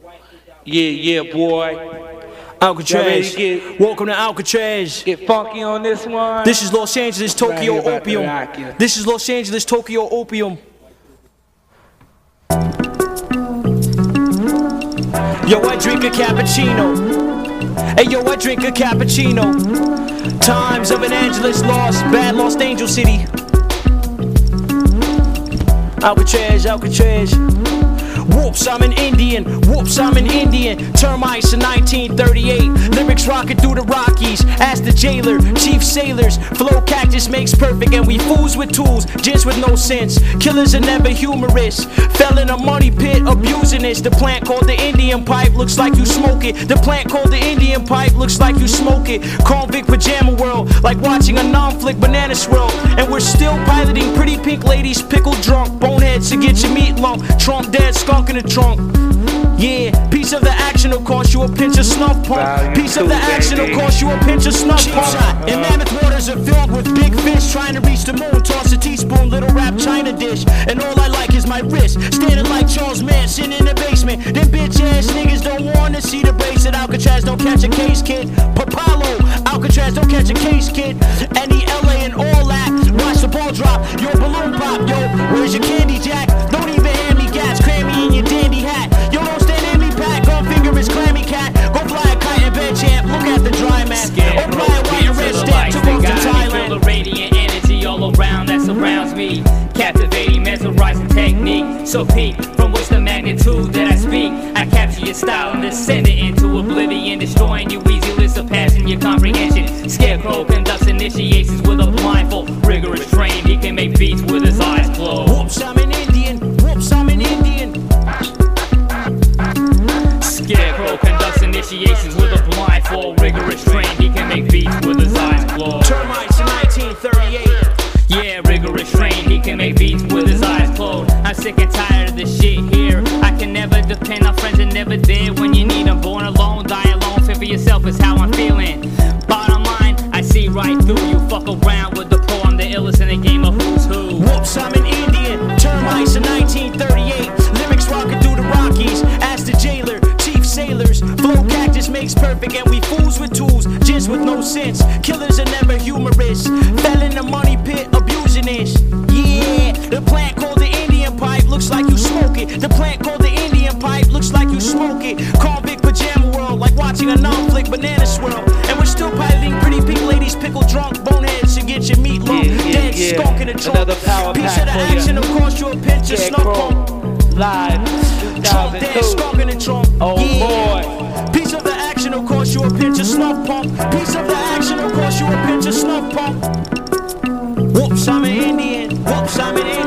Yeah, boy. Alcatraz. Welcome to Alcatraz. Get funky on this one. This is Los Angeles, Tokyo Right Opium. This is Los Angeles, Tokyo Opium. Yo, I drink a cappuccino. Hey, yo, I drink a cappuccino. Times of an Angeles lost, bad Los Angel City. Alcatraz, Alcatraz. Whoops, I'm an Indian. Whoops, I'm an Indian. Termites in 1938. Lyrics rocking through the Rockies. Ask the jailer, chief sailors. Flow cactus makes perfect, and we fools with tools, gents with no sense. Killers are never humorous. Fell in a money pit, abusing this. The plant called the Indian pipe looks like you smoke it. The plant called the Indian pipe looks like you smoke it. Convict pajama world, like watching a non-flick banana swirl. And we're still piloting pretty pink ladies, pickled drunk. Boneheads to get your meat lump. Trump dead, skunk in the trunk. Yeah, piece of the action will cost you a pinch of snuff pump. Piece of the action will cost you a pinch of snuff pump. And mammoth waters are filled with big fish trying to reach the moon. Toss a teaspoon, little rap China dish. And all I like is my wrist, standing like Charles Manson in the basement. Them bitch ass niggas don't wanna see the base at Alcatraz. Don't catch a case, kid. Papalo, Alcatraz, don't catch a case, kid. Any LA and all that. Watch the ball drop, yo balloon pop, yo. Where's your candy jack? Don't even hand me gas, cram me in your dandy hat. Yo, don't stand in me pack, gon' finger his clammy cat. Go fly a kite and bed champ, look at the dry man. Or fly a white and red stamp, took off to Thailand. Feel the radiant energy all around that surrounds me. Captivating, mesmerizing technique. So peak, from which the magnitude that I speak. I capture your style and descend it into oblivion. Destroying you easy, list of passing your comprehension. Scarecrow conducts initiations with a blindfold. Rigorous train, he can make beats with his eyes closed. Whoops, I'm an Indian. Whoops, I'm an Indian. Scarecrow conducts initiations with a blindfold. Rigorous train, he can make beats with his eyes closed. Termites in 1938. Yeah, rigorous train, he can make beats with his eyes closed. I'm sick and tired of this shit here. I can never depend on friends that never did. When you need them, born alone, die alone. Fit for yourself is how I'm feeling. Bottom line, I see right through you. Fuck around with the pro, I'm the illest in the game of who's who. Whoops, I'm an Indian. Termites in 1938. Lyrics rocking through the Rockies. Ask the jailer, chief sailors. Flow cactus makes perfect, and we fools with tools, gents with no sense. Killers are never humorous. Fell in the money pit, abusing this. Yeah, the plant called the Indian pipe looks like you smoke it. The plant called the Indian pipe looks like you smoke it. Convict pajama world, like watching a non-flick banana swirl. And we're still piloting pretty pink ladies, pickled drunk. Boneheads to get your meat lump. Dead skunk in the trunk. Another power Piece pack of the for you. action will cost you a pinch of snuff pump. Live Trump dead 2002. skunk in the trunk. Oh Yeah. Piece of the action will cost you a pinch of snuff pump. Piece of the action will cost you a pinch of snuff pump. Whoops, I'm an Indian. Whoops, I'm an Indian.